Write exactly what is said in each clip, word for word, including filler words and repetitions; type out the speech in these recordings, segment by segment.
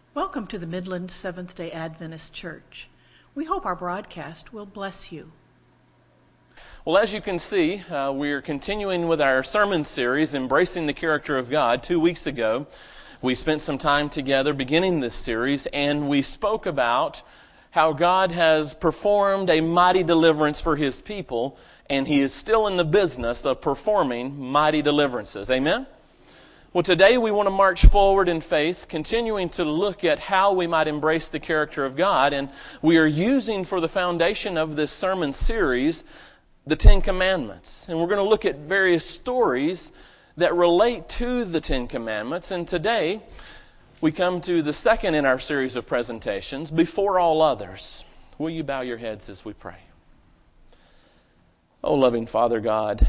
Welcome to the Midland Seventh-day Adventist Church. We hope our broadcast will bless you. Well, as you can see, uh, we're continuing with our sermon series, Embracing the Character of God. Two weeks ago, we spent some time together beginning this series, and we spoke about how God has performed a mighty deliverance for His people, and He is still in the business of performing mighty deliverances. Amen? Well, today we want to march forward in faith, continuing to look at how we might embrace the character of God, and we are using for the foundation of this sermon series the Ten Commandments. And we're going to look at various stories that relate to the Ten Commandments, and today we come to the second in our series of presentations, Before All Others. Will you bow your heads as we pray? Oh, loving Father God,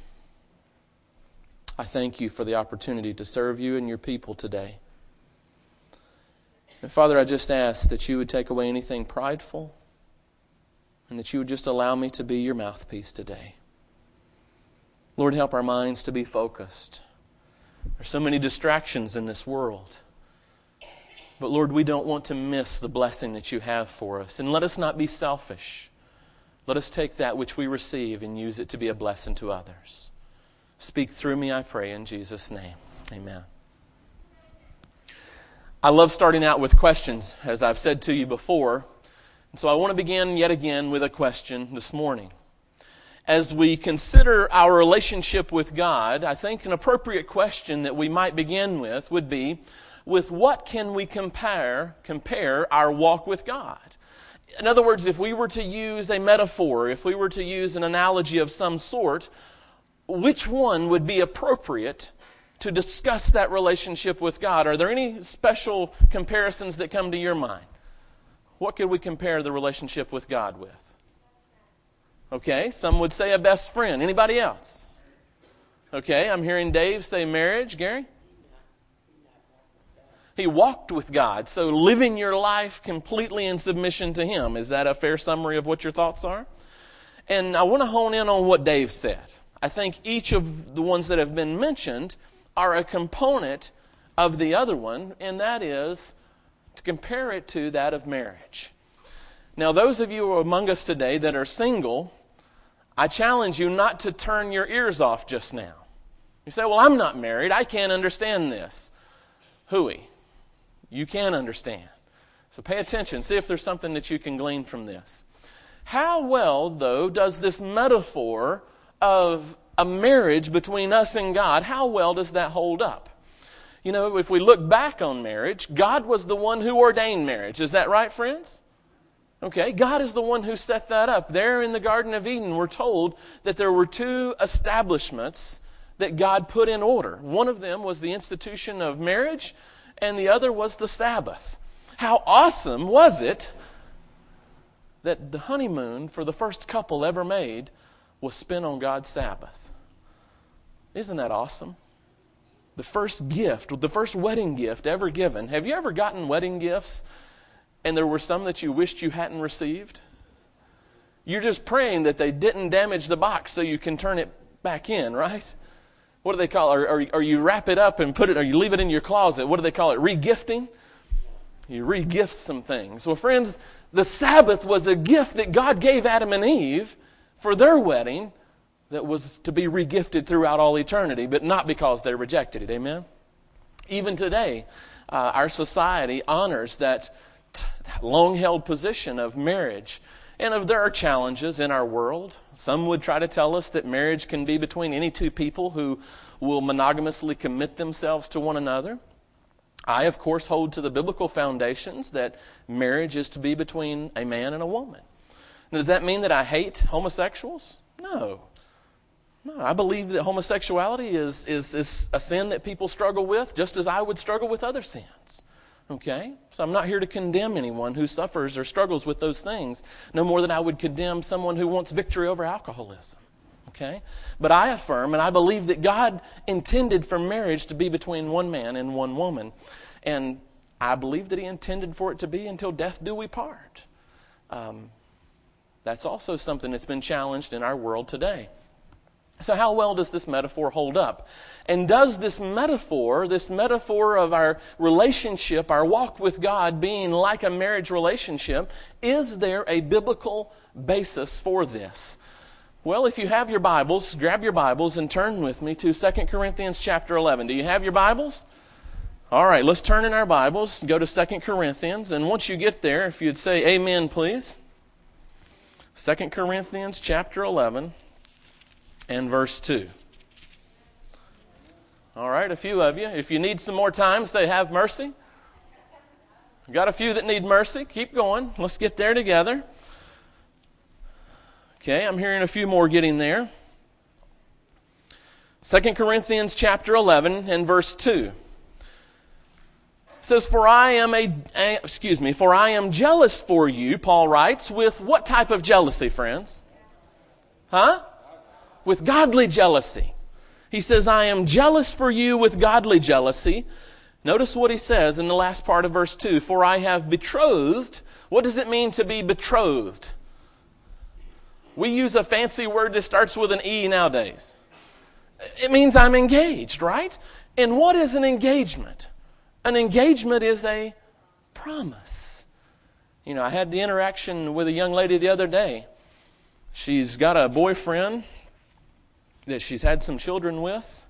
I thank you for the opportunity to serve you and your people today. And Father, I just ask that you would take away anything prideful and that you would just allow me to be your mouthpiece today. Lord, help our minds to be focused. There's so many distractions in this world. But Lord, we don't want to miss the blessing that you have for us. And let us not be selfish. Let us take that which we receive and use it to be a blessing to others. Speak through me, I pray, in Jesus' name. Amen. I love starting out with questions, as I've said to you before. And so I want to begin yet again with a question this morning. As we consider our relationship with God, I think an appropriate question that we might begin with would be, with what can we compare, compare our walk with God? In other words, if we were to use a metaphor, if we were to use an analogy of some sort, which one would be appropriate to discuss that relationship with God? Are there any special comparisons that come to your mind? What could we compare the relationship with God with? Okay, some would say a best friend. Anybody else? Okay, I'm hearing Dave say marriage. Gary? He walked with God, so living your life completely in submission to Him. Is that a fair summary of what your thoughts are? And I want to hone in on what Dave said. I think each of the ones that have been mentioned are a component of the other one, and that is to compare it to that of marriage. Now, those of you among us today that are single, I challenge you not to turn your ears off just now. You say, well, I'm not married. I can't understand this. Hooey, you can understand. So pay attention. See if there's something that you can glean from this. How well, though, does this metaphor of a marriage between us and God, how well does that hold up? You know, if we look back on marriage, God was the one who ordained marriage. Is that right, friends? Okay, God is the one who set that up. There in the Garden of Eden, we're told that there were two establishments that God put in order. One of them was the institution of marriage, and the other was the Sabbath. How awesome was it that the honeymoon for the first couple ever made was spent on God's Sabbath? Isn't that awesome? The first gift, the first wedding gift ever given. Have you ever gotten wedding gifts and there were some that you wished you hadn't received? You're just praying that they didn't damage the box so you can turn it back in, right? What do they call it? Or, or, or you wrap it up and put it, or you leave it in your closet. What do they call it? Re-gifting? You re-gift some things. Well, friends, the Sabbath was a gift that God gave Adam and Eve for their wedding that was to be re-gifted throughout all eternity, but not because they rejected it. Amen? Even today, uh, our society honors that t- long-held position of marriage. And if there are challenges in our world. Some would try to tell us that marriage can be between any two people who will monogamously commit themselves to one another. I, of course, hold to the biblical foundations that marriage is to be between a man and a woman. Now, does that mean that I hate homosexuals? No. No, I believe that homosexuality is, is, is a sin that people struggle with, just as I would struggle with other sins. Okay? So I'm not here to condemn anyone who suffers or struggles with those things, no more than I would condemn someone who wants victory over alcoholism. Okay? But I affirm and I believe that God intended for marriage to be between one man and one woman. And I believe that He intended for it to be until death do we part. Um, that's also something that's been challenged in our world today. So how well does this metaphor hold up? And does this metaphor, this metaphor of our relationship, our walk with God being like a marriage relationship, is there a biblical basis for this? Well, if you have your Bibles, grab your Bibles and turn with me to Second Corinthians chapter eleven. Do you have your Bibles? All right, let's turn in our Bibles, go to Second Corinthians, and once you get there, if you'd say amen, please. Second Corinthians chapter eleven. And verse two. All right, a few of you. If you need some more time, say, have mercy. Got a few that need mercy. Keep going. Let's get there together. Okay, I'm hearing a few more getting there. Second Corinthians chapter eleven and verse two. It says, for I am a, a, excuse me, for I am jealous for you, Paul writes, with what type of jealousy, friends? Huh? With godly jealousy. He says, I am jealous for you with godly jealousy. Notice what he says in the last part of verse two. For I have betrothed. What does it mean to be betrothed? We use a fancy word that starts with an E nowadays. It means I'm engaged, right? And what is an engagement? An engagement is a promise. You know, I had the interaction with a young lady the other day. She's got a boyfriend that she's had some children with.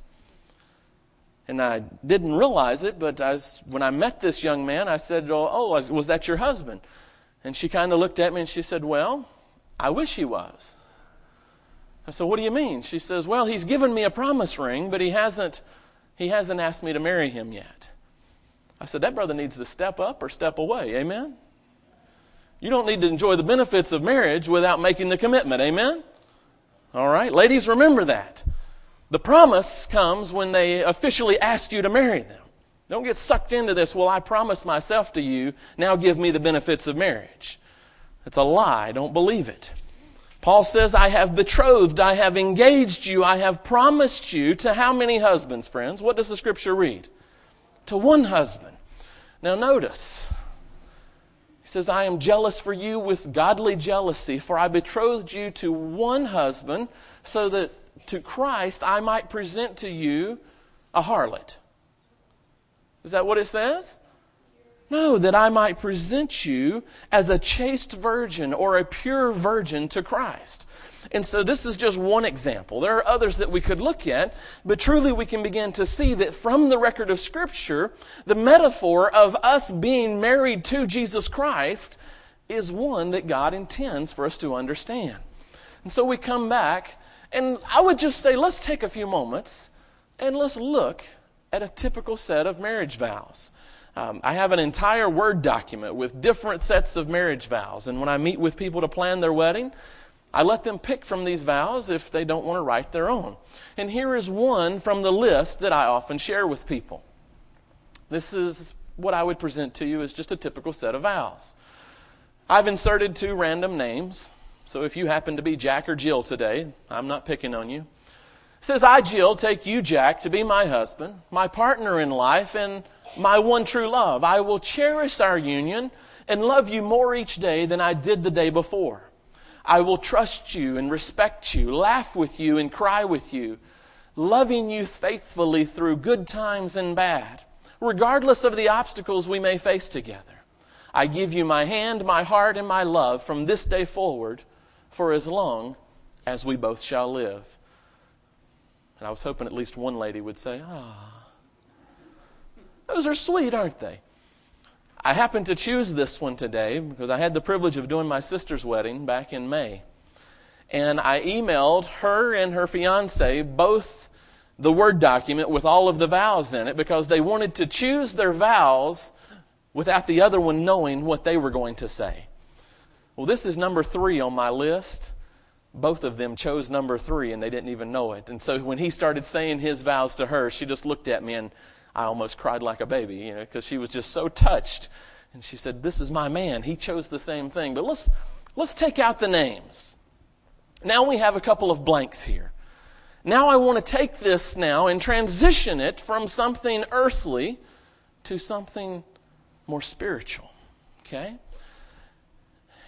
And I didn't realize it, but I was, when I met this young man, I said, oh, oh, was that your husband? And she kind of looked at me and she said, well, I wish he was. I said, what do you mean? She says, well, he's given me a promise ring, but he hasn't, he hasn't asked me to marry him yet. I said, that brother needs to step up or step away. Amen? You don't need to enjoy the benefits of marriage without making the commitment. Amen? All right, ladies, remember that. The promise comes when they officially ask you to marry them. Don't get sucked into this, well, I promised myself to you, now give me the benefits of marriage. It's a lie. Don't believe it. Paul says, I have betrothed, I have engaged you, I have promised you to how many husbands, friends? What does the Scripture read? To one husband. Now notice, he says, I am jealous for you with godly jealousy, for I betrothed you to one husband, so that to Christ I might present to you a harlot. Is that what it says? No, that I might present you as a chaste virgin or a pure virgin to Christ. And so this is just one example. There are others that we could look at, but truly we can begin to see that from the record of Scripture, the metaphor of us being married to Jesus Christ is one that God intends for us to understand. And so we come back, and I would just say, let's take a few moments and let's look at a typical set of marriage vows. Um, I have an entire Word document with different sets of marriage vows, and when I meet with people to plan their wedding, I let them pick from these vows if they don't want to write their own. And here is one from the list that I often share with people. This is what I would present to you as just a typical set of vows. I've inserted two random names, so if you happen to be Jack or Jill today, I'm not picking on you. It says, I, Jill, take you, Jack, to be my husband, my partner in life, and my one true love. I will cherish our union and love you more each day than I did the day before. I will trust you and respect you, laugh with you and cry with you, loving you faithfully through good times and bad, regardless of the obstacles we may face together. I give you my hand, my heart, and my love from this day forward for as long as we both shall live. And I was hoping at least one lady would say, ah, those are sweet, aren't they? I happened to choose this one today because I had the privilege of doing my sister's wedding back in May. And I emailed her and her fiance both the Word document with all of the vows in it because they wanted to choose their vows without the other one knowing what they were going to say. Well, this is number three on my list. Both of them chose number three and they didn't even know it. And so when he started saying his vows to her, she just looked at me and I almost cried like a baby, you know, because she was just so touched. And she said, this is my man. He chose the same thing. But let's let's take out the names. Now we have a couple of blanks here. Now I want to take this now and transition it from something earthly to something more spiritual. Okay?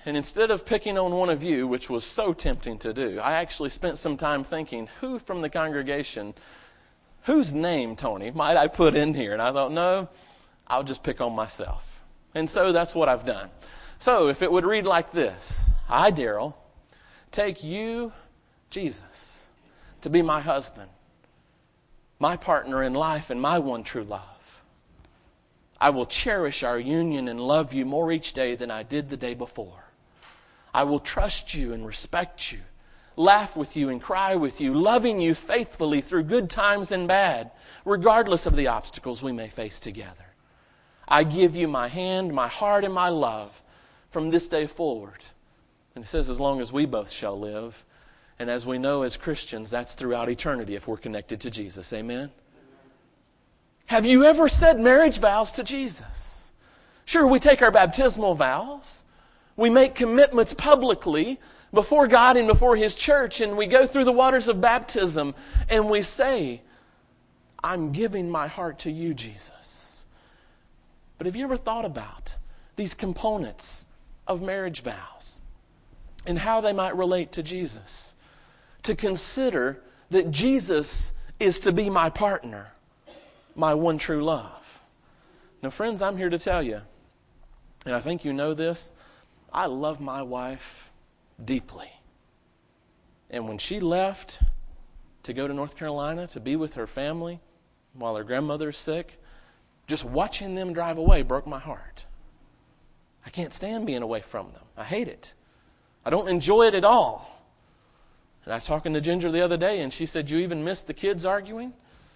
And instead of picking on one of you, which was so tempting to do, I actually spent some time thinking, who from the congregation, whose name, Tony, might I put in here? And I thought, no, I'll just pick on myself. And so that's what I've done. So if it would read like this: I, Daryl, take you, Jesus, to be my husband, my partner in life, and my one true love. I will cherish our union and love you more each day than I did the day before. I will trust you and respect you, laugh with you and cry with you, loving you faithfully through good times and bad, regardless of the obstacles we may face together. I give you my hand, my heart, and my love from this day forward. And it says, as long as we both shall live. And as we know as Christians, that's throughout eternity if we're connected to Jesus. Amen? Have you ever said marriage vows to Jesus? Sure, we take our baptismal vows. We make commitments publicly before God and before His church, and we go through the waters of baptism and we say, I'm giving my heart to you, Jesus. But have you ever thought about these components of marriage vows and how they might relate to Jesus? To consider that Jesus is to be my partner, my one true love. Now, friends, I'm here to tell you, and I think you know this, I love my wife deeply. And when she left to go to North Carolina to be with her family while her grandmother's sick, just watching them drive away broke my heart. I can't stand being away from them. I hate it. I don't enjoy it at all. And I was talking to Ginger the other day, and she said, you even miss the kids arguing?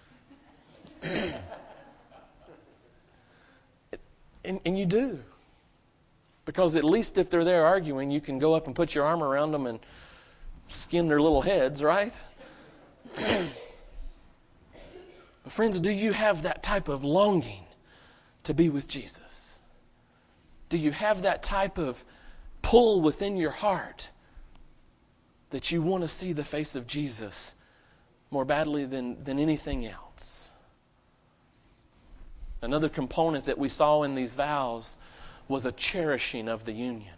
and, and you do. Because at least if they're there arguing, you can go up and put your arm around them and skin their little heads, right? But friends, do you have that type of longing to be with Jesus? Do you have that type of pull within your heart that you want to see the face of Jesus more badly than, than anything else? Another component that we saw in these vows was a cherishing of the union.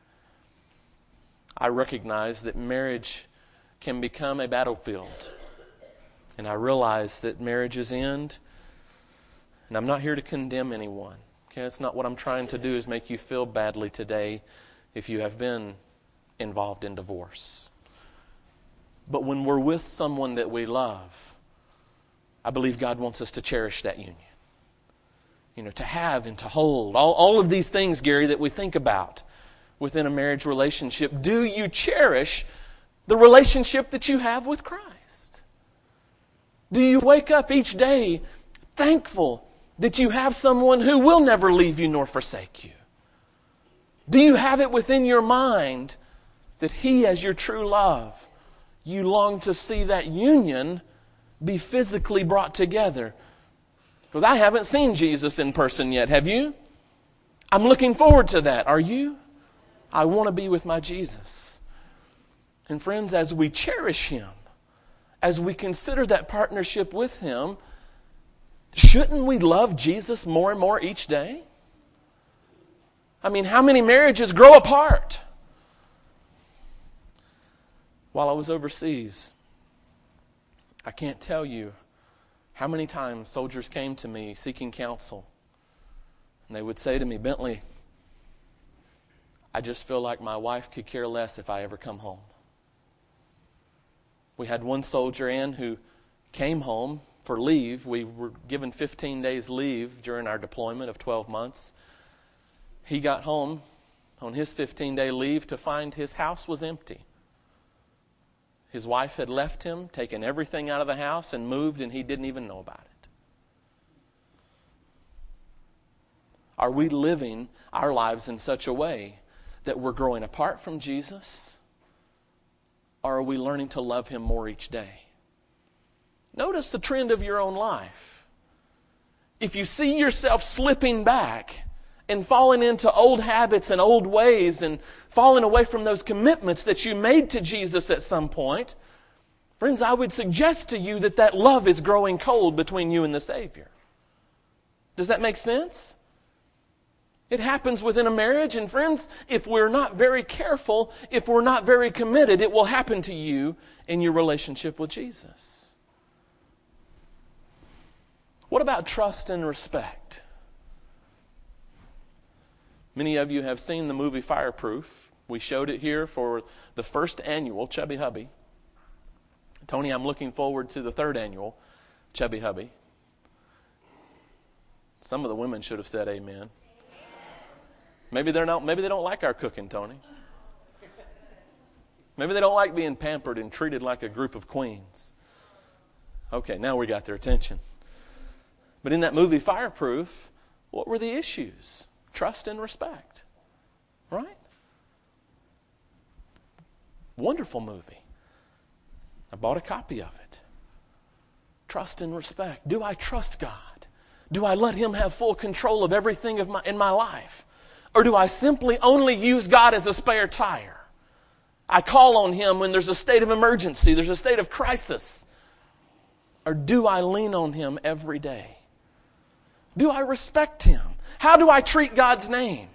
I recognize that marriage can become a battlefield. And I realize that marriages end. And I'm not here to condemn anyone. Okay, that's not what I'm trying to do, is make you feel badly today if you have been involved in divorce. But when we're with someone that we love, I believe God wants us to cherish that union. You know, to have and to hold. All, all of these things, Gary, that we think about within a marriage relationship. Do you cherish the relationship that you have with Christ? Do you wake up each day thankful that you have someone who will never leave you nor forsake you? Do you have it within your mind that He, as your true love, you long to see that union be physically brought together? Because I haven't seen Jesus in person yet. Have you? I'm looking forward to that. Are you? I want to be with my Jesus. And friends, as we cherish Him, as we consider that partnership with Him, shouldn't we love Jesus more and more each day? I mean, how many marriages grow apart? While I was overseas, I can't tell you how many times soldiers came to me seeking counsel. And they would say to me, Bentley, I just feel like my wife could care less if I ever come home. We had one soldier in who came home for leave. We were given fifteen days leave during our deployment of twelve months. He got home on his fifteen-day leave to find his house was empty. His wife had left him, taken everything out of the house, and moved, and he didn't even know about it. Are we living our lives in such a way that we're growing apart from Jesus? Or are we learning to love Him more each day? Notice the trend of your own life. If you see yourself slipping back and falling into old habits and old ways and falling away from those commitments that you made to Jesus at some point, friends, I would suggest to you that that love is growing cold between you and the Savior. Does that make sense? It happens within a marriage, and friends, if we're not very careful, if we're not very committed, it will happen to you in your relationship with Jesus. What about trust and respect? Many of you have seen the movie Fireproof. We showed it here for the first annual Chubby Hubby. Tony, I'm looking forward to the third annual Chubby Hubby. Some of the women should have said amen. Maybe they're not. Maybe they don't like our cooking, Tony. Maybe they don't like being pampered and treated like a group of queens. Okay, now we got their attention. But in that movie Fireproof, what were the issues? Trust and respect. Right? Wonderful movie. I bought a copy of it. Trust and respect. Do I trust God? Do I let Him have full control of everything of my, in my life? Or do I simply only use God as a spare tire? I call on Him when there's a state of emergency, there's a state of crisis. Or do I lean on Him every day? Do I respect Him? How do I treat God's name?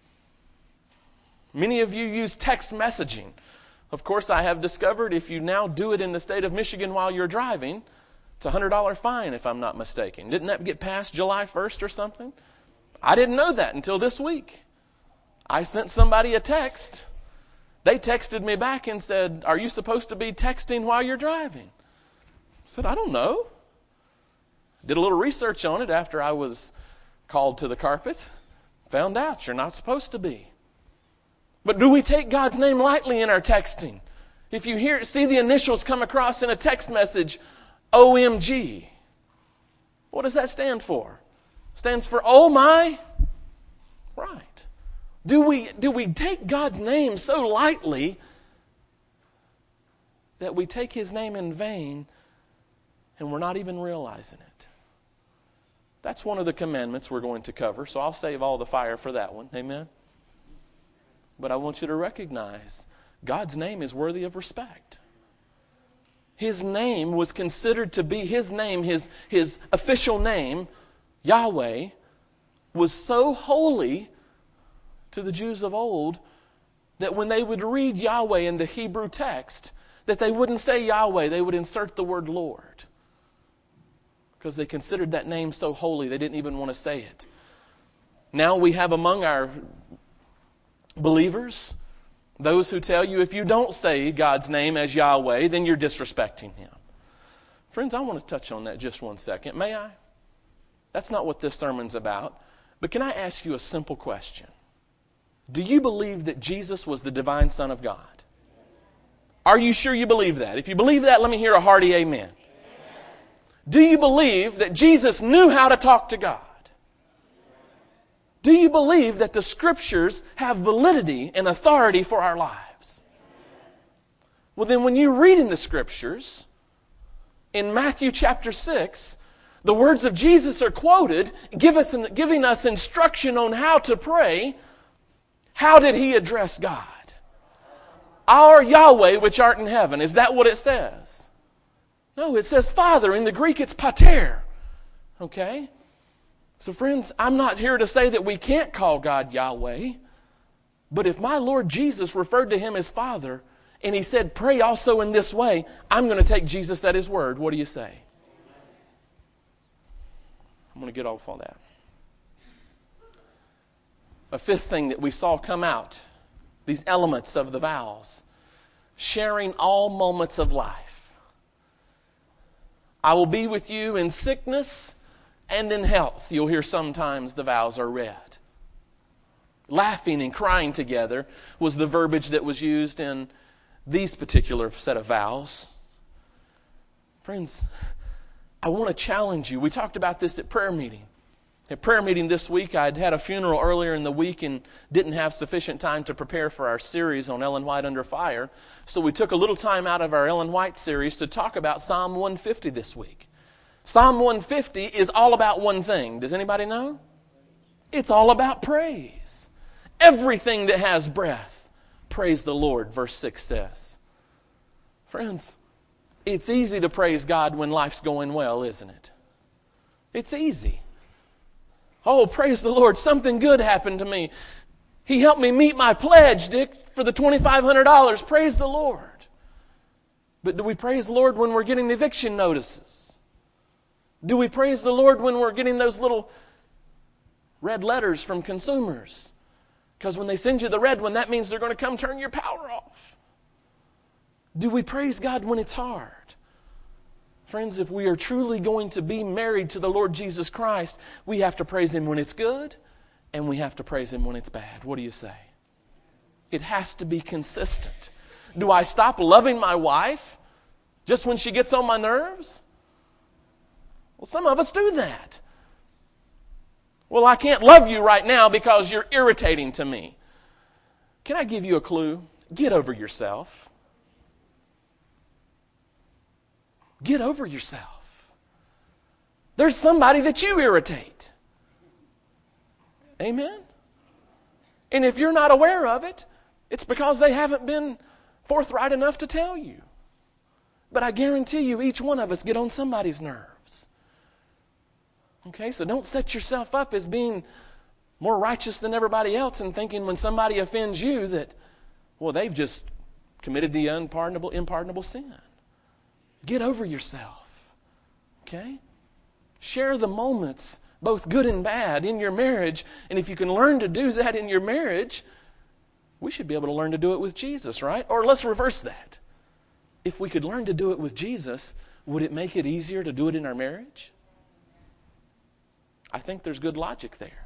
Many of you use text messaging. Of course, I have discovered if you now do it in the state of Michigan while you're driving, it's a one hundred dollars fine if I'm not mistaken. Didn't that get passed July first or something? I didn't know that until this week. I sent somebody a text. They texted me back and said, "Are you supposed to be texting while you're driving?" I said, "I don't know." Did a little research on it after I was called to the carpet. Found out you're not supposed to be. But do we take God's name lightly in our texting? If you hear, see the initials come across in a text message, O M G. What does that stand for? Stands for oh my. Right. Do we, do we take God's name so lightly that we take His name in vain and we're not even realizing it? That's one of the commandments we're going to cover, so I'll save all the fire for that one. Amen? But I want you to recognize God's name is worthy of respect. His name was considered to be His name, His, his official name, Yahweh, was so holy to the Jews of old that when they would read Yahweh in the Hebrew text, that they wouldn't say Yahweh, they would insert the word Lord. Because they considered that name so holy, they didn't even want to say it. Now we have among our believers those who tell you if you don't say God's name as Yahweh, then you're disrespecting Him. Friends, I want to touch on that just one second. May I? That's not what this sermon's about. But can I ask you a simple question? Do you believe that Jesus was the divine Son of God? Are you sure you believe that? If you believe that, let me hear a hearty amen. Amen. Do you believe that Jesus knew how to talk to God? Do you believe that the Scriptures have validity and authority for our lives? Well, then when you read in the Scriptures, in Matthew chapter six, the words of Jesus are quoted, give us, giving us instruction on how to pray. How did He address God? Our Yahweh which art in heaven. Is that what it says? No, it says Father. In the Greek it's pater. Okay? So friends, I'm not here to say that we can't call God Yahweh. But if my Lord Jesus referred to Him as Father, and He said pray also in this way, I'm going to take Jesus at His word. What do you say? I'm going to get off all that. A fifth thing that we saw come out, these elements of the vows, sharing all moments of life. I will be with you in sickness and in health. You'll hear sometimes the vows are read. Laughing and crying together was the verbiage that was used in these particular set of vows. Friends, I want to challenge you. We talked about this at prayer meeting. At prayer meeting this week, I'd had a funeral earlier in the week and didn't have sufficient time to prepare for our series on Ellen White Under Fire. So we took a little time out of our Ellen White series to talk about Psalm one fifty this week. Psalm one fifty is all about one thing. Does anybody know? It's all about praise. Everything that has breath, praise the Lord, verse six says. Friends, it's easy to praise God when life's going well, isn't it? It's easy. Oh, praise the Lord, something good happened to me. He helped me meet my pledge, Dick, for the twenty-five hundred dollars. Praise the Lord. But do we praise the Lord when we're getting the eviction notices? Do we praise the Lord when we're getting those little red letters from consumers? Because when they send you the red one, that means they're going to come turn your power off. Do we praise God when it's hard? Friends, if we are truly going to be married to the Lord Jesus Christ, we have to praise Him when it's good, and we have to praise Him when it's bad. What do you say? It has to be consistent. Do I stop loving my wife just when she gets on my nerves? Well, some of us do that. Well, I can't love you right now because you're irritating to me. Can I give you a clue? Get over yourself. Get over yourself. There's somebody that you irritate. Amen? And if you're not aware of it, it's because they haven't been forthright enough to tell you. But I guarantee you, each one of us get on somebody's nerves. Okay, so don't set yourself up as being more righteous than everybody else and thinking when somebody offends you that, well, they've just committed the unpardonable, impardonable sin. Get over yourself. Okay? Share the moments, both good and bad, in your marriage. And if you can learn to do that in your marriage, we should be able to learn to do it with Jesus, right? Or let's reverse that. If we could learn to do it with Jesus, would it make it easier to do it in our marriage? I think there's good logic there.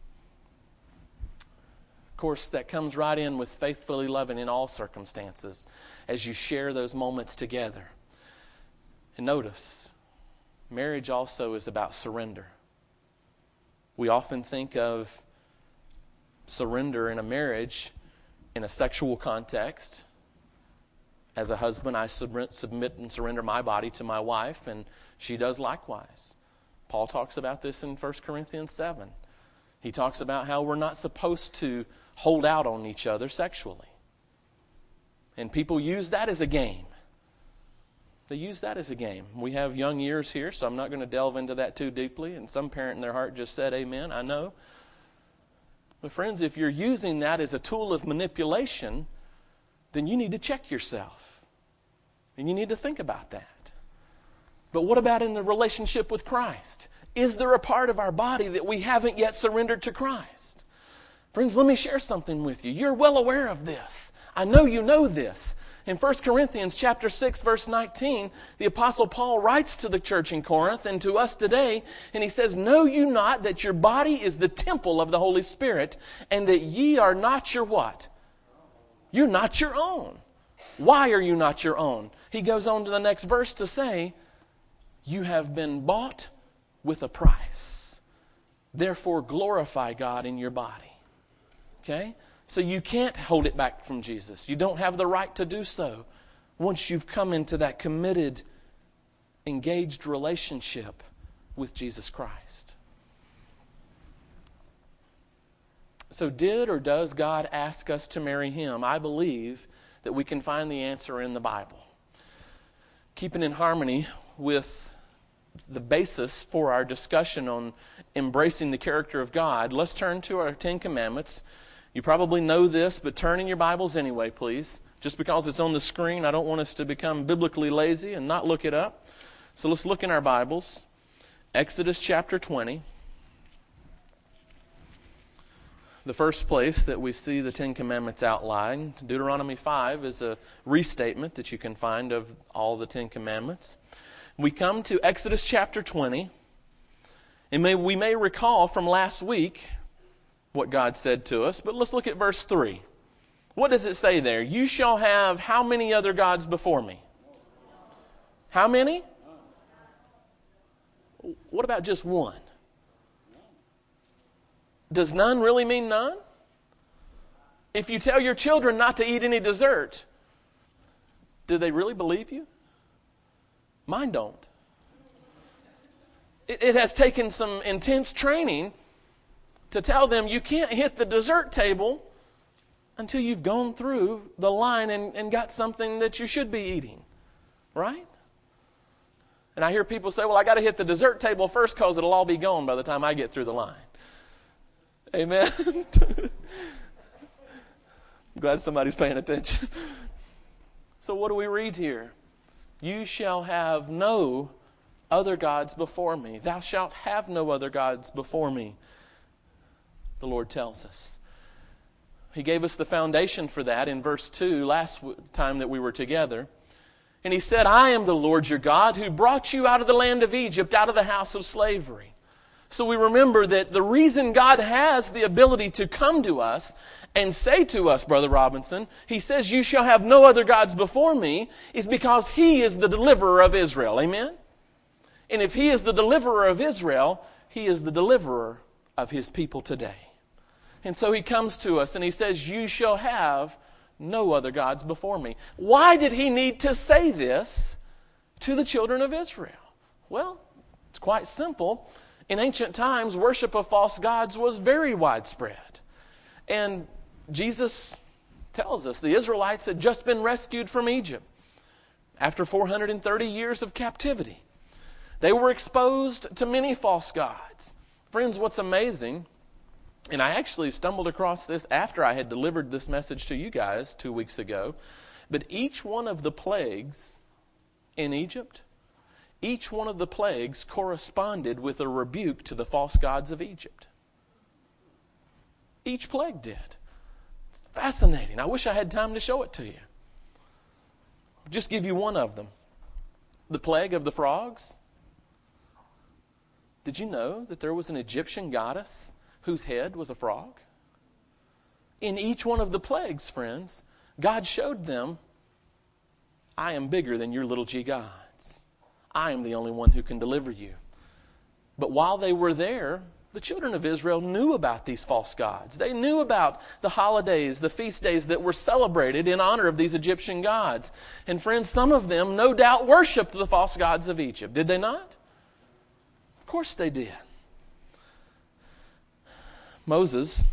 Of course, that comes right in with faithfully loving in all circumstances as you share those moments together. And notice, marriage also is about surrender. We often think of surrender in a marriage in a sexual context. As a husband, I submit and surrender my body to my wife, and she does likewise. Paul talks about this in First Corinthians seven. He talks about how we're not supposed to hold out on each other sexually. And people use that as a game. They use that as a game. We have young ears here, so I'm not going to delve into that too deeply. And some parent in their heart just said, amen, I know. But friends, if you're using that as a tool of manipulation, then you need to check yourself. And you need to think about that. But what about in the relationship with Christ? Is there a part of our body that we haven't yet surrendered to Christ? Friends, let me share something with you. You're well aware of this. I know you know this. In First Corinthians chapter six, verse nineteen, the Apostle Paul writes to the church in Corinth and to us today, and he says, know you not that your body is the temple of the Holy Spirit, and that ye are not your what? You're not your own. Why are you not your own? He goes on to the next verse to say, you have been bought with a price. Therefore glorify God in your body. Okay? So you can't hold it back from Jesus. You don't have the right to do so once you've come into that committed, engaged relationship with Jesus Christ. So did or does God ask us to marry Him? I believe that we can find the answer in the Bible. Keeping in harmony with the basis for our discussion on embracing the character of God, let's turn to our Ten Commandments. You probably know this, but turn in your Bibles anyway, please. Just because it's on the screen, I don't want us to become biblically lazy and not look it up. So let's look in our Bibles. Exodus chapter twenty. The first place that we see the Ten Commandments outlined. Deuteronomy five is a restatement that you can find of all the Ten Commandments. We come to Exodus chapter twenty, and may, we may recall from last week what God said to us, but let's look at verse three. What does it say there? You shall have how many other gods before me? How many? What about just one? Does none really mean none? If you tell your children not to eat any dessert, do they really believe you? Mine don't. It, it has taken some intense training to tell them you can't hit the dessert table until you've gone through the line and, and got something that you should be eating. Right? And I hear people say, well, I got to hit the dessert table first because it'll all be gone by the time I get through the line. Amen. Glad somebody's paying attention. So what do we read here? You shall have no other gods before me. Thou shalt have no other gods before me, the Lord tells us. He gave us the foundation for that in verse two last time that we were together. And he said, I am the Lord your God who brought you out of the land of Egypt, out of the house of slavery. So we remember that the reason God has the ability to come to us and say to us, Brother Robinson, He says, you shall have no other gods before me, is because He is the deliverer of Israel. Amen? And if He is the deliverer of Israel, He is the deliverer of His people today. And so He comes to us and He says, you shall have no other gods before me. Why did He need to say this to the children of Israel? Well, it's quite simple. In ancient times, worship of false gods was very widespread. And Jesus tells us the Israelites had just been rescued from Egypt after four hundred thirty years of captivity. They were exposed to many false gods. Friends, what's amazing, and I actually stumbled across this after I had delivered this message to you guys two weeks ago, but each one of the plagues in Egypt, each one of the plagues corresponded with a rebuke to the false gods of Egypt. Each plague did. It's fascinating. I wish I had time to show it to you. I'll just give you one of them. The plague of the frogs. Did you know that there was an Egyptian goddess whose head was a frog? In each one of the plagues, friends, God showed them, I am bigger than your little g gods. I am the only one who can deliver you. But while they were there, the children of Israel knew about these false gods. They knew about the holidays, the feast days that were celebrated in honor of these Egyptian gods. And friends, some of them no doubt worshipped the false gods of Egypt. Did they not? Of course they did. Moses,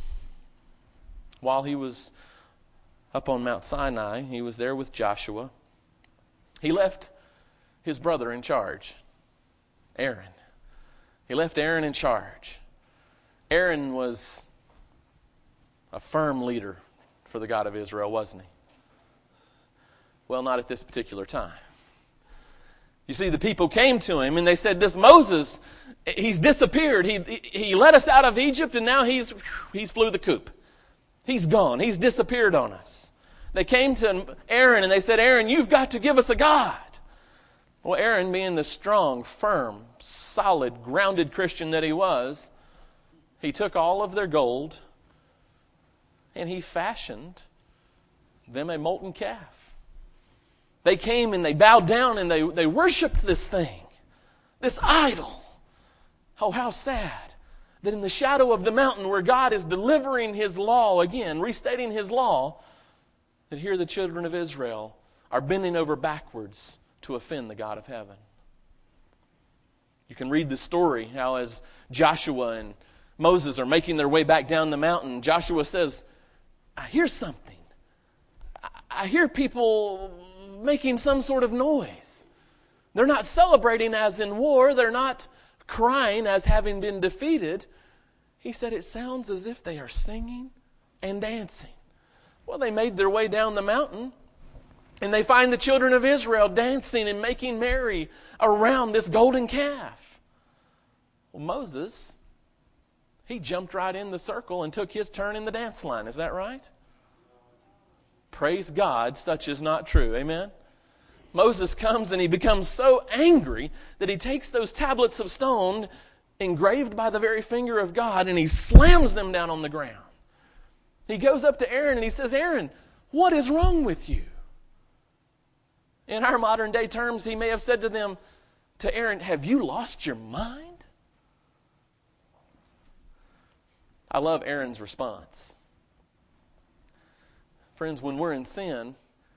while he was up on Mount Sinai, he was there with Joshua. He left his brother in charge, Aaron. He left Aaron in charge. Aaron was a firm leader for the God of Israel, wasn't he? Well, not at this particular time. You see, the people came to him and they said, this Moses, he's disappeared. He he led us out of Egypt and now he's he's flew the coop. He's gone. He's disappeared on us. They came to Aaron and they said, Aaron, you've got to give us a God. Well, Aaron, being the strong, firm, solid, grounded Christian that he was, he took all of their gold and he fashioned them a molten calf. They came and they bowed down and they, they worshiped this thing, this idol. Oh, how sad that in the shadow of the mountain where God is delivering His law again, restating His law, that here the children of Israel are bending over backwards to offend the God of heaven. You can read the story how as Joshua and Moses are making their way back down the mountain, Joshua says, I hear something. I hear people making some sort of noise. They're not celebrating as in war. They're not crying as having been defeated. He said it sounds as if they are singing and dancing. Well, they made their way down the mountain and they find the children of Israel dancing and making merry around this golden calf. Well, Moses, he jumped right in the circle and took his turn in the dance line. Is that right? Praise God, such is not true. Amen? Moses comes and he becomes so angry that he takes those tablets of stone engraved by the very finger of God and he slams them down on the ground. He goes up to Aaron and he says, Aaron, what is wrong with you? In our modern day terms, he may have said to them, to Aaron, have you lost your mind? I love Aaron's response. Friends, when we're in sin,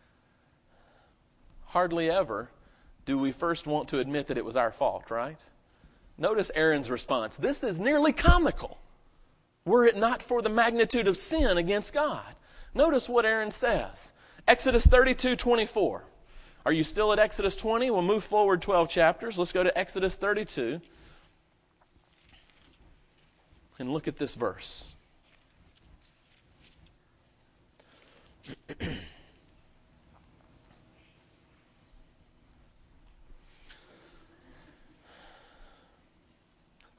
hardly ever do we first want to admit that it was our fault, right? Notice Aaron's response. This is nearly comical, were it not for the magnitude of sin against God. Notice what Aaron says. Exodus thirty-two twenty-four. Are you still at Exodus twenty? We'll move forward twelve chapters. Let's go to Exodus thirty-two. And look at this verse.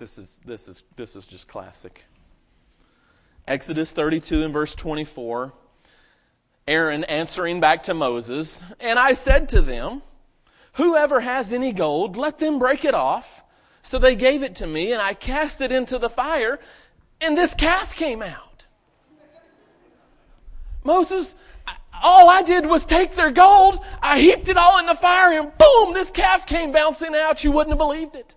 This is this is this is just classic. Exodus thirty-two and verse twenty-four. Aaron answering back to Moses, and I said to them, whoever has any gold, let them break it off. So they gave it to me, and I cast it into the fire, and this calf came out. Moses, all I did was take their gold, I heaped it all in the fire, and boom, this calf came bouncing out. You wouldn't have believed it.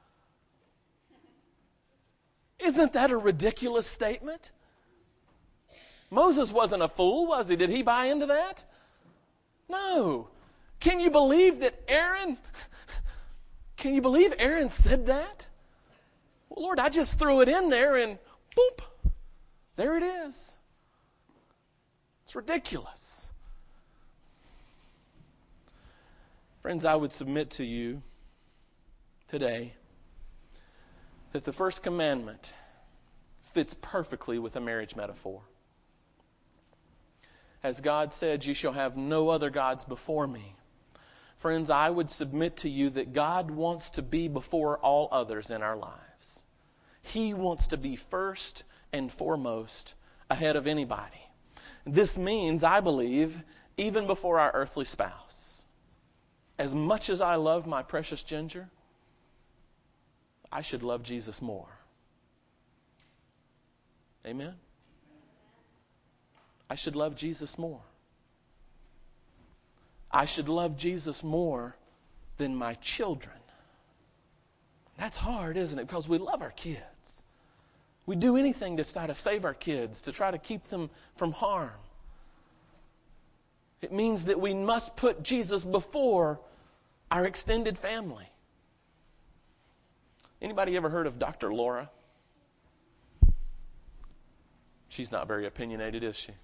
Isn't that a ridiculous statement? Moses wasn't a fool, was he? Did he buy into that? No. Can you believe that Aaron, can you believe Aaron said that? Well, Lord, I just threw it in there and boop, there it is. It's ridiculous. Friends, I would submit to you today that the first commandment fits perfectly with a marriage metaphor. As God said, you shall have no other gods before me. Friends, I would submit to you that God wants to be before all others in our lives. He wants to be first and foremost ahead of anybody. This means, I believe, even before our earthly spouse. As much as I love my precious Ginger, I should love Jesus more. Amen? I should love Jesus more. I should love Jesus more than my children. That's hard, isn't it? Because we love our kids. We do anything to try to save our kids, to try to keep them from harm. It means that we must put Jesus before our extended family. Anybody ever heard of Doctor Laura? She's not very opinionated, is she?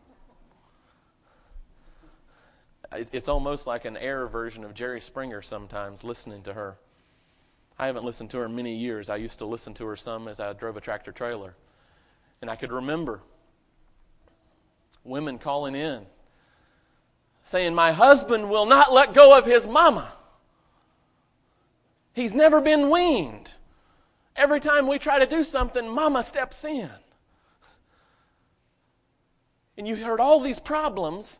It's almost like an air version of Jerry Springer sometimes, listening to her. I haven't listened to her in many years. I used to listen to her some as I drove a tractor trailer. And I could remember women calling in, saying, my husband will not let go of his mama. He's never been weaned. Every time we try to do something, mama steps in. And you heard all these problems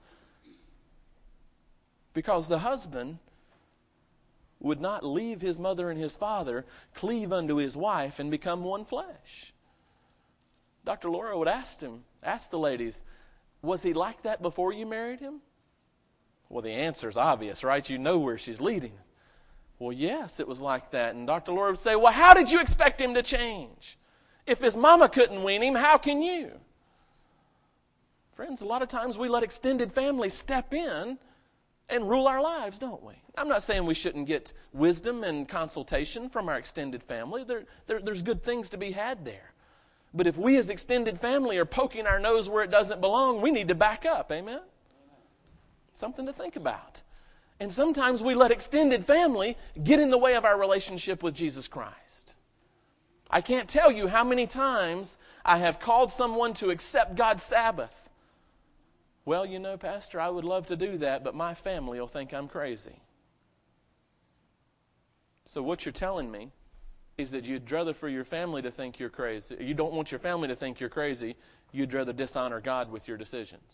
because the husband would not leave his mother and his father, cleave unto his wife, and become one flesh. Doctor Laura would ask him, ask the ladies, was he like that before you married him? Well, the answer's obvious, right? You know where she's leading. Well, yes, it was like that. And Doctor Laura would say, well, how did you expect him to change? If his mama couldn't wean him, how can you? Friends, a lot of times we let extended families step in and rule our lives, don't we? I'm not saying we shouldn't get wisdom and consultation from our extended family. There, there, there's good things to be had there. But if we as extended family are poking our nose where it doesn't belong, we need to back up. Amen? Something to think about. And sometimes we let extended family get in the way of our relationship with Jesus Christ. I can't tell you how many times I have called someone to accept God's Sabbath. Well, you know, Pastor, I would love to do that, but my family will think I'm crazy. So what you're telling me is that you'd rather for your family to think you're crazy. You don't want your family to think you're crazy. You'd rather dishonor God with your decisions.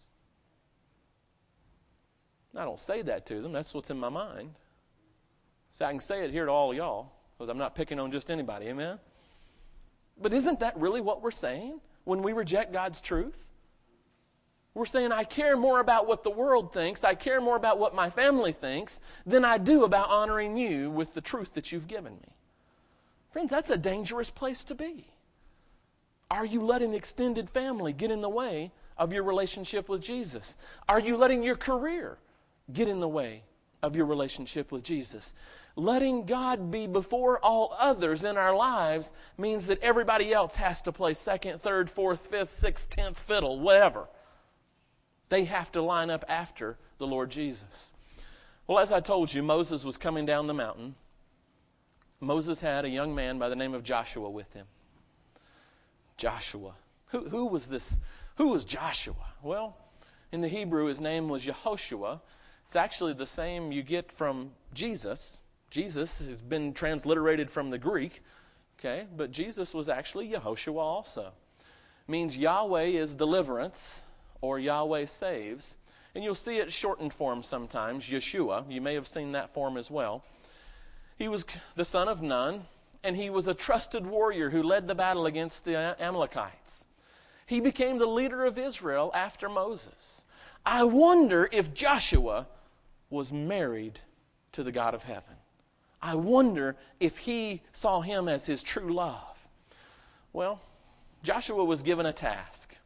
I don't say that to them. That's what's in my mind. So I can say it here to all y'all, because I'm not picking on just anybody. Amen? But isn't that really what we're saying when we reject God's truth? We're saying, I care more about what the world thinks, I care more about what my family thinks, than I do about honoring you with the truth that you've given me. Friends, that's a dangerous place to be. Are you letting the extended family get in the way of your relationship with Jesus? Are you letting your career get in the way of your relationship with Jesus? Letting God be before all others in our lives means that everybody else has to play second, third, fourth, fifth, sixth, tenth fiddle, whatever. They have to line up after the Lord Jesus. Well, as I told you, Moses was coming down the mountain. Moses had a young man by the name of Joshua with him. Joshua. Who, who was this? Who was Joshua? Well, in the Hebrew, his name was Yehoshua. It's actually the same you get from Jesus. Jesus has been transliterated from the Greek. Okay, but Jesus was actually Yehoshua also. Means Yahweh is deliverance, or Yahweh saves. And you'll see it shortened form sometimes, Yeshua. You may have seen that form as well. He was the son of Nun, and he was a trusted warrior who led the battle against the Amalekites. He became the leader of Israel after Moses. I wonder if Joshua was married to the God of heaven. I wonder if he saw him as his true love. Well, Joshua was given a task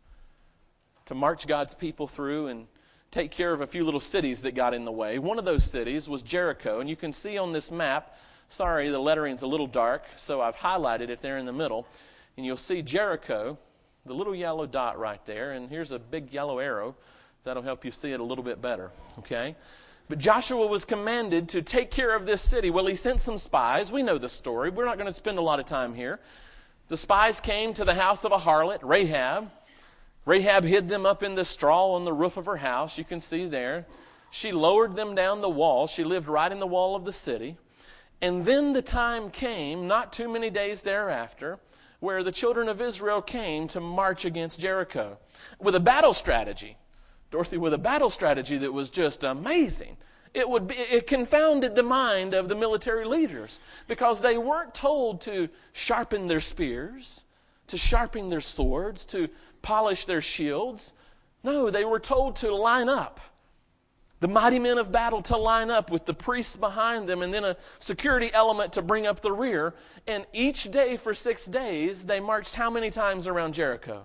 to march God's people through and take care of a few little cities that got in the way. One of those cities was Jericho, and you can see on this map, sorry, the lettering's a little dark, so I've highlighted it there in the middle, and you'll see Jericho, the little yellow dot right there, and here's a big yellow arrow. That'll help you see it a little bit better, okay? But Joshua was commanded to take care of this city. Well, he sent some spies. We know the story. We're not going to spend a lot of time here. The spies came to the house of a harlot, Rahab. Rahab hid them up in the straw on the roof of her house. You can see there. She lowered them down the wall. She lived right in the wall of the city. And then the time came, not too many days thereafter, where the children of Israel came to march against Jericho with a battle strategy. Dorothy, with a battle strategy that was just amazing. It would be, it confounded the mind of the military leaders because they weren't told to sharpen their spears, to sharpen their swords, to polish their shields. No, they were told to line up. The mighty men of battle to line up with the priests behind them and then a security element to bring up the rear. And each day for six days, they marched how many times around Jericho?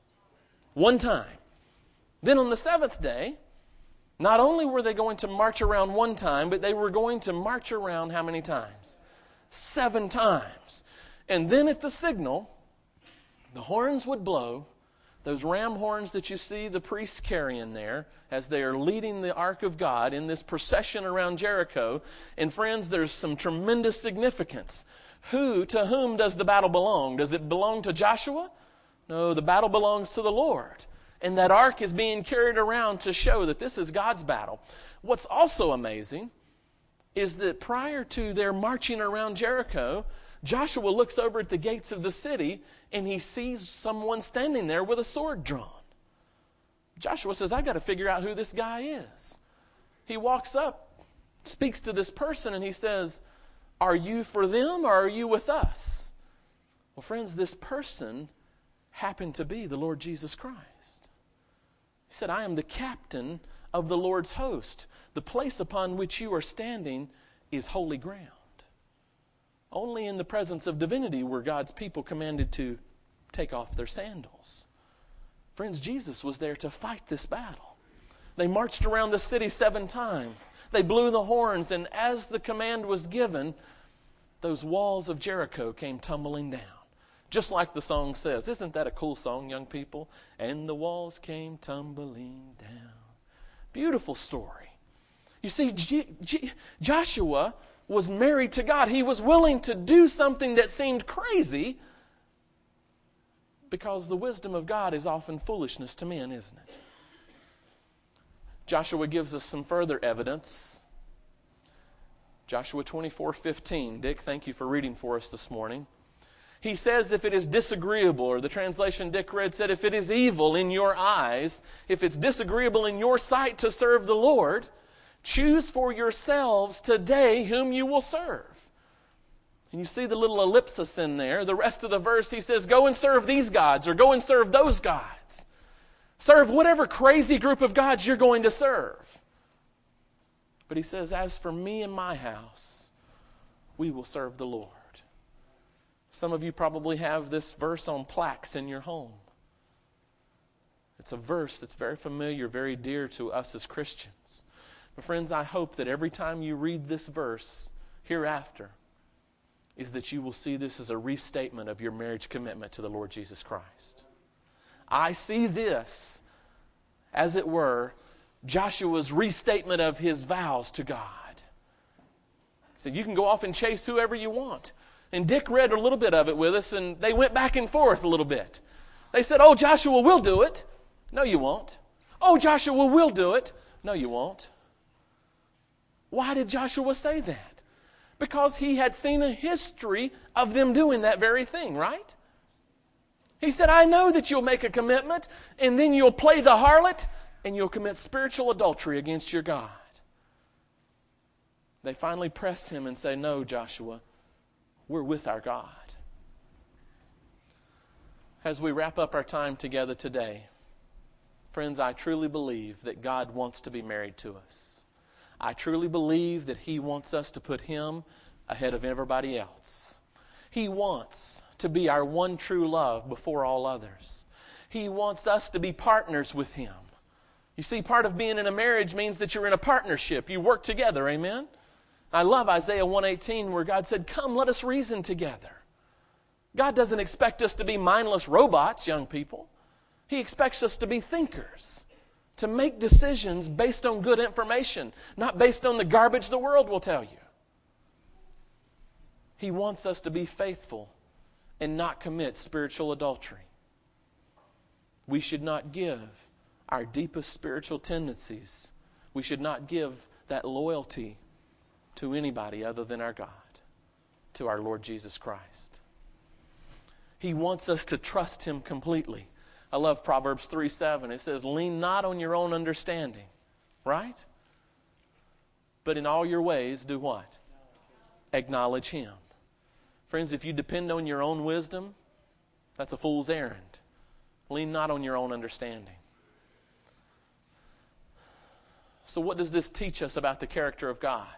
One time. Then on the seventh day, not only were they going to march around one time, but they were going to march around how many times? Seven times. And then at the signal, the horns would blow, those ram horns that you see the priests carrying there as they are leading the ark of God in this procession around Jericho. And friends, there's some tremendous significance. Who, to whom does the battle belong? Does it belong to Joshua? No, the battle belongs to the Lord. And that ark is being carried around to show that this is God's battle. What's also amazing is that prior to their marching around Jericho, Joshua looks over at the gates of the city and he sees someone standing there with a sword drawn. Joshua says, I got to figure out who this guy is. He walks up, speaks to this person, and he says, are you for them or are you with us? Well, friends, this person happened to be the Lord Jesus Christ. He said, I am the captain of the Lord's host. The place upon which you are standing is holy ground. Only in the presence of divinity were God's people commanded to take off their sandals. Friends, Jesus was there to fight this battle. They marched around the city seven times. They blew the horns, and as the command was given, those walls of Jericho came tumbling down. Just like the song says. Isn't that a cool song, young people? And the walls came tumbling down. Beautiful story. You see, G- G- Joshua was married to God. He was willing to do something that seemed crazy because the wisdom of God is often foolishness to men, isn't it? Joshua gives us some further evidence. Joshua twenty-four fifteen. Dick, thank you for reading for us this morning. He says, if it is disagreeable, or the translation Dick read said, if it is evil in your eyes, if it's disagreeable in your sight to serve the Lord, choose for yourselves today whom you will serve. And you see the little ellipsis in there. The rest of the verse, he says, go and serve these gods, or go and serve those gods. Serve whatever crazy group of gods you're going to serve. But he says, as for me and my house, we will serve the Lord. Some of you probably have this verse on plaques in your home. It's a verse that's very familiar, very dear to us as Christians. But friends, I hope that every time you read this verse hereafter, is that you will see this as a restatement of your marriage commitment to the Lord Jesus Christ. I see this, as it were, Joshua's restatement of his vows to God. He said, you can go off and chase whoever you want. And Dick read a little bit of it with us, and they went back and forth a little bit. They said, oh, Joshua will do it. No, you won't. Oh, Joshua will do it. No, you won't. Why did Joshua say that? Because he had seen a history of them doing that very thing, right? He said, I know that you'll make a commitment, and then you'll play the harlot, and you'll commit spiritual adultery against your God. They finally press him and say, no, Joshua, we're with our God. As we wrap up our time together today, friends, I truly believe that God wants to be married to us. I truly believe that He wants us to put Him ahead of everybody else. He wants to be our one true love before all others. He wants us to be partners with Him. You see, part of being in a marriage means that you're in a partnership. You work together, amen? I love Isaiah one eighteen where God said, come, let us reason together. God doesn't expect us to be mindless robots, young people. He expects us to be thinkers, to make decisions based on good information, not based on the garbage the world will tell you. He wants us to be faithful and not commit spiritual adultery. We should not give our deepest spiritual tendencies. We should not give that loyalty to anybody other than our God, to our Lord Jesus Christ. He wants us to trust Him completely. I love Proverbs three seven. It says, lean not on your own understanding. Right? But in all your ways, do what? Acknowledge Him. Friends, if you depend on your own wisdom, that's a fool's errand. Lean not on your own understanding. So what does this teach us about the character of God?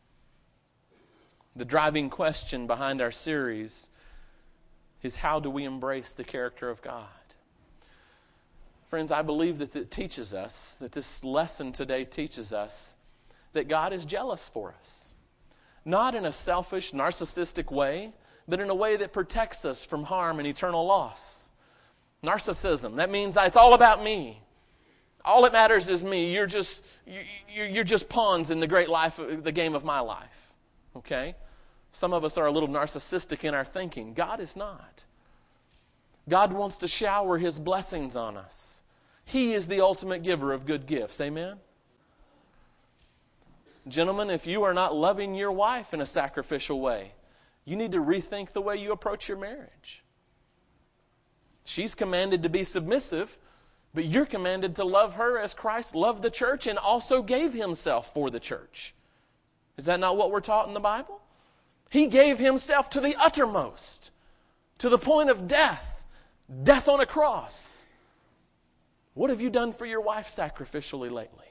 The driving question behind our series is, how do we embrace the character of God? Friends, I believe that it teaches us, that this lesson today teaches us, that God is jealous for us. Not in a selfish, narcissistic way, but in a way that protects us from harm and eternal loss. Narcissism, that means it's all about me. All that matters is me. You're just you're just pawns in the great life, the game of my life. Okay? Some of us are a little narcissistic in our thinking. God is not. God wants to shower His blessings on us. He is the ultimate giver of good gifts. Amen? Gentlemen, if you are not loving your wife in a sacrificial way, you need to rethink the way you approach your marriage. She's commanded to be submissive, but you're commanded to love her as Christ loved the church and also gave Himself for the church. Is that not what we're taught in the Bible? He gave Himself to the uttermost, to the point of death, death on a cross. What have you done for your wife sacrificially lately?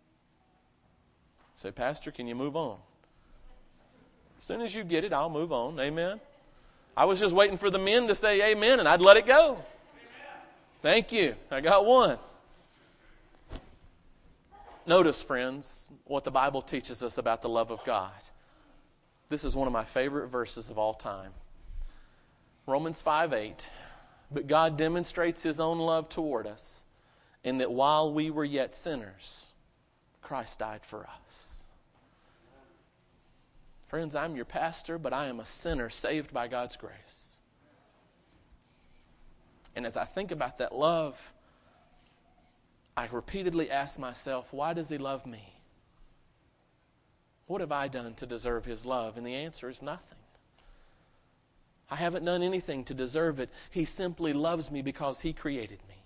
Say, Pastor, can you move on? As soon as you get it, I'll move on. Amen. I was just waiting for the men to say amen, and I'd let it go. Thank you. I got one. Notice, friends, what the Bible teaches us about the love of God. This is one of my favorite verses of all time. Romans five eight. But God demonstrates His own love toward us, in that while we were yet sinners, Christ died for us. Friends, I'm your pastor, but I am a sinner saved by God's grace. And as I think about that love, I repeatedly ask myself, why does He love me? What have I done to deserve His love? And the answer is nothing. I haven't done anything to deserve it. He simply loves me because He created me.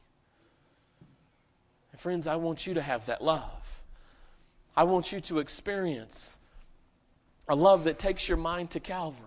And friends, I want you to have that love. I want you to experience a love that takes your mind to Calvary.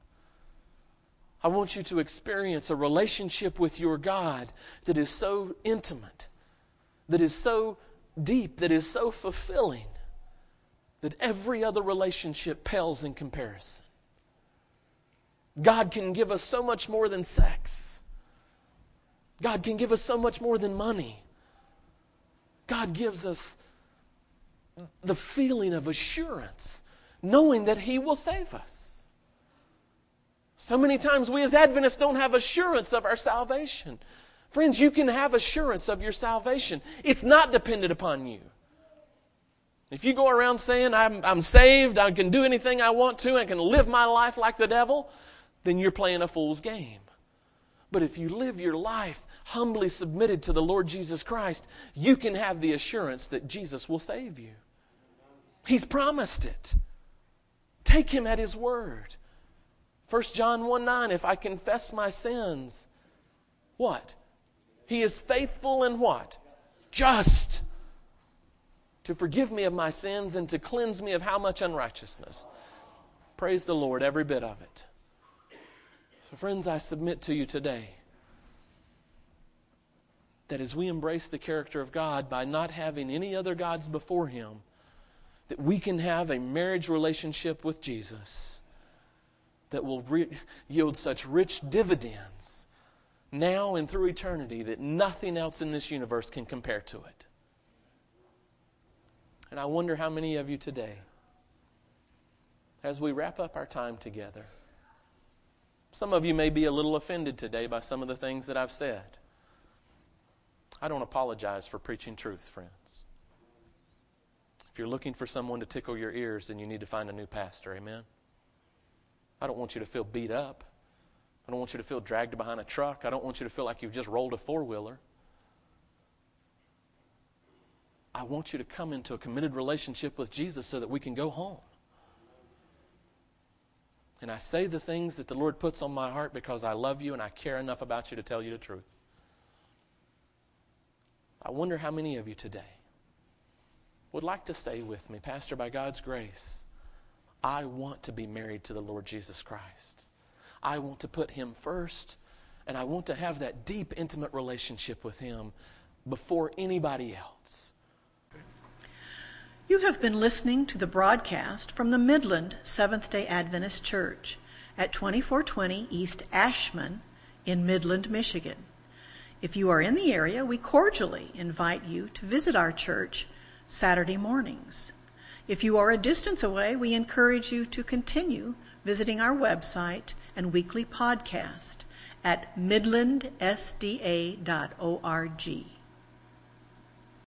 I want you to experience a relationship with your God that is so intimate, that is so deep, that is so fulfilling, that every other relationship pales in comparison. God can give us so much more than sex. God can give us so much more than money. God gives us the feeling of assurance, knowing that He will save us. So many times we as Adventists don't have assurance of our salvation. Friends, you can have assurance of your salvation. It's not dependent upon you. If you go around saying, I'm, I'm saved, I can do anything I want to, I can live my life like the devil, then you're playing a fool's game. But if you live your life humbly submitted to the Lord Jesus Christ, you can have the assurance that Jesus will save you. He's promised it. Take him at his word. First John one nine, if I confess my sins, what? He is faithful and what? Just to forgive me of my sins and to cleanse me of how much unrighteousness. Praise the Lord, every bit of it. So friends, I submit to you today that as we embrace the character of God by not having any other gods before him, that we can have a marriage relationship with Jesus that will re- yield such rich dividends now and through eternity that nothing else in this universe can compare to it. And I wonder how many of you today, as we wrap up our time together, some of you may be a little offended today by some of the things that I've said. I don't apologize for preaching truth, friends. If you're looking for someone to tickle your ears, then you need to find a new pastor, amen? I don't want you to feel beat up. I don't want you to feel dragged behind a truck. I don't want you to feel like you've just rolled a four-wheeler. I want you to come into a committed relationship with Jesus so that we can go home. And I say the things that the Lord puts on my heart because I love you and I care enough about you to tell you the truth. I wonder how many of you today would like to say with me, Pastor, by God's grace, I want to be married to the Lord Jesus Christ. I want to put him first, and I want to have that deep, intimate relationship with him before anybody else. You have been listening to the broadcast from the Midland Seventh-day Adventist Church at twenty-four twenty East Ashman in Midland, Michigan. If you are in the area, we cordially invite you to visit our church Saturday mornings. If you are a distance away, we encourage you to continue visiting our website and weekly podcast at midland s d a dot org.